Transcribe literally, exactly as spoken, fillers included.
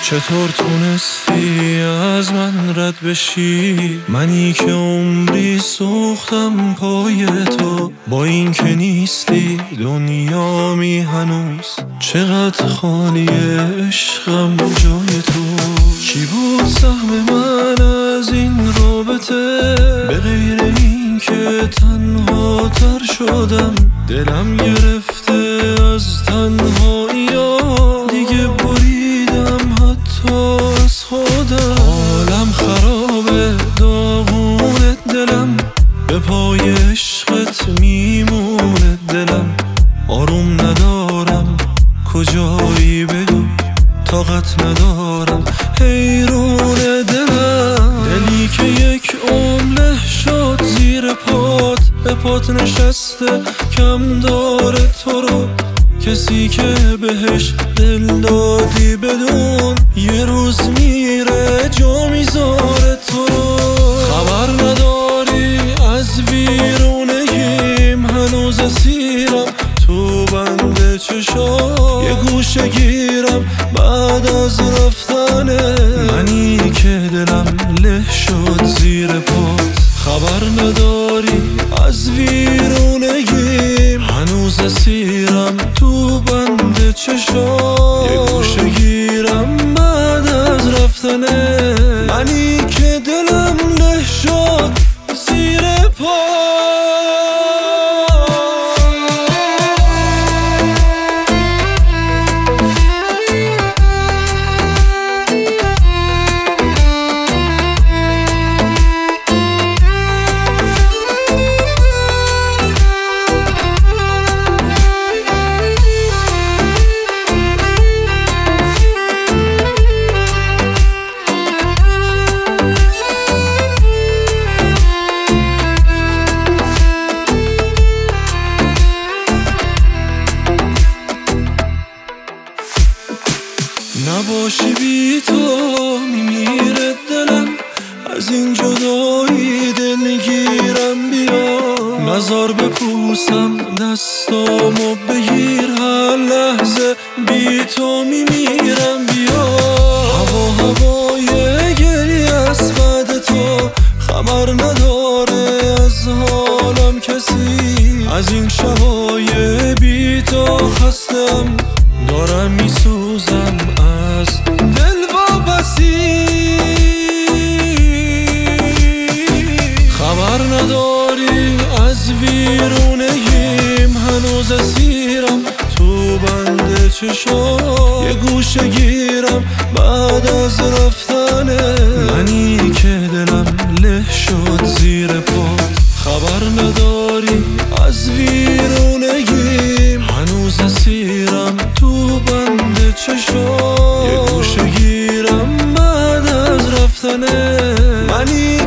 چطور تونستی از من رد بشی؟ منی که عمری سوختم پای تو. با این که نیستی دنیامی هنوز چقدر خالی عشقم جای تو. چی بود سهم من از این رابطه؟ به غیر این که تنها تر شدم. دلم گرفته از تنهایی ها، دیگه بریدم حتی از خودم. حالم خرابه داغونه دلم، به پای عشقت میمونه دلم. آروم ندارم کجایی بگو، طاقت ندارم حیرون دلم. دلی که یک عمر شد زیر پات، به پات نشسته کم داره تو رو. کسی که بهش دل دادی بدون یه روز میره جا میذاره تو رو. خبر نداری از ویرونگیم، هنوز اسیرم تو بند چشام. یه گوشه گیرم بعد از رفتنه، منی که دلم له شد زیر پات. خبر نداری از ویرونگیم، هنوز اسیرم تو بند چشام. یه گوشه گیرم بعد از رفتنه، منی که دلم له شد زیر پات. نباشی بی تو میمیره دلم، از این جدایی دلگیرم. بیا نزار بپوسم دستامو بگیر، هر لحظه بی تو میمیرم. بیا هوا هوای گریه از بعد تو، خبر نداره از حالم کسی. از این شبای بی تو خستم، دارم میسوزم از دل واپسی. خبر نداری از ویرونگیم، هنوز اسیرم تو بند چشام. یه گوشه گیرم بعد از رفتنه، منی که دلم له شد زیر پات. خبر نداری از ویرونگیم، هنوز اسیرم تو بند چشام. یه گوشه گیرم بعد از رفتنه، منی